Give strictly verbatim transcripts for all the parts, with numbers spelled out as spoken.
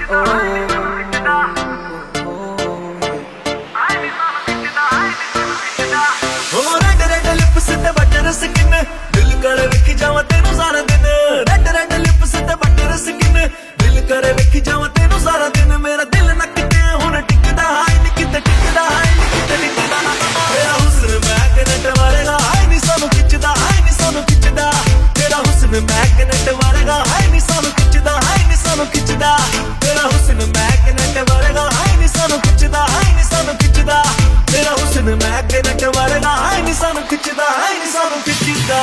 Red red lips ते butter skin दिल करे वेखी जावां तेनू सारा दिन। रेड रेड लिप्स ते बटर स्किन दिल करे वेखी जावां तेनू सारा दिन। मेरा दिल ना किते हुण टिकदा हाय नी किते टिकदा हाय नी किते टिकदा। तेरा हुस्न मैगनेट वर्गा हाय नी सानू खिचदा हाय नी सानू खिचदा। तेरा हुस्न मैगनेट वर्गा हाय नी सानू खिचदा हाय नी सानू खिचदा। तेरा हुस्न मैगनेट वर्गा हाय नी सानू खिचदा हाय नी सानू खिचदा। तेरा हुस्न मैगनेट वर्गा हाय नी सानू खिचदा हाय नी सानू खिचदा।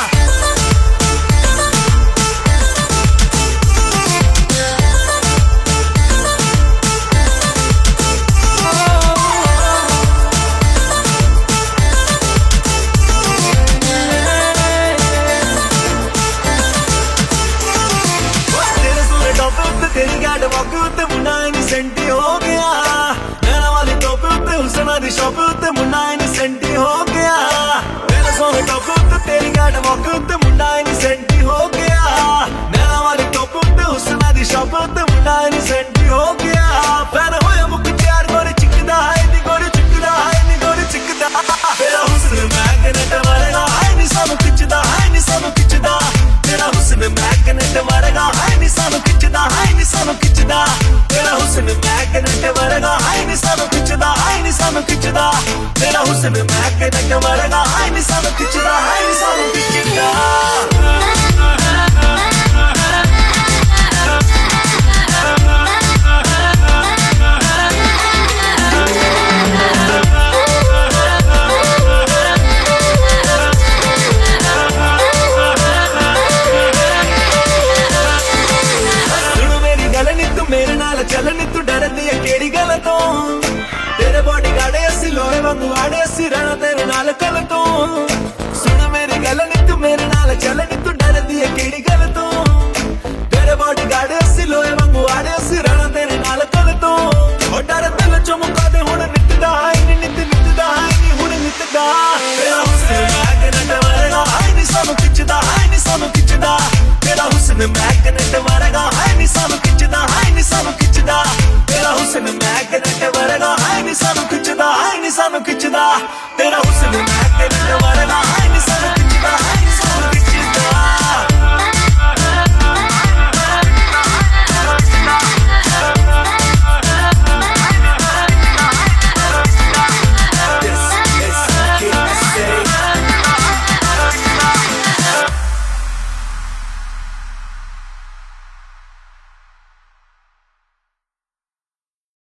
तेरी गैड वॉक उत्ते मुन्ना इनी सेंटी हो गया। नैना वाली टॉप उत्ते हुस्ना दी शॉप उत्ते मुन्ना इनी सेंटी हो गया। मेरे सोने टॉप उत्ते तेरी गैड वॉक उत्ते मुन्ना इनी सेंटी हो गया। नैना वाली टॉप उत्ते हुस्ना दी शॉप उत्ते मुन्ना इनी सेंटी हो गया। पैर होया मुक चार गोरी चिकदा हाय नी गोरी चिकदा हाय नी गोरी चिकदा। तेरा हुस्न मैगनेट वर्गा हाय नी सानू खिचदा हाय नी सानू खिचदा। तेरा हुस्न मैगनेट वर्गा हाय नी सानू खिचदा हाय नी सानू खिचदा। तेरा हुस्न मैगनेट वर्गा हाय नी सानू खिचदा हाय नी सानू खिचदा। तेरा हुस्न मैगनेट वर्गा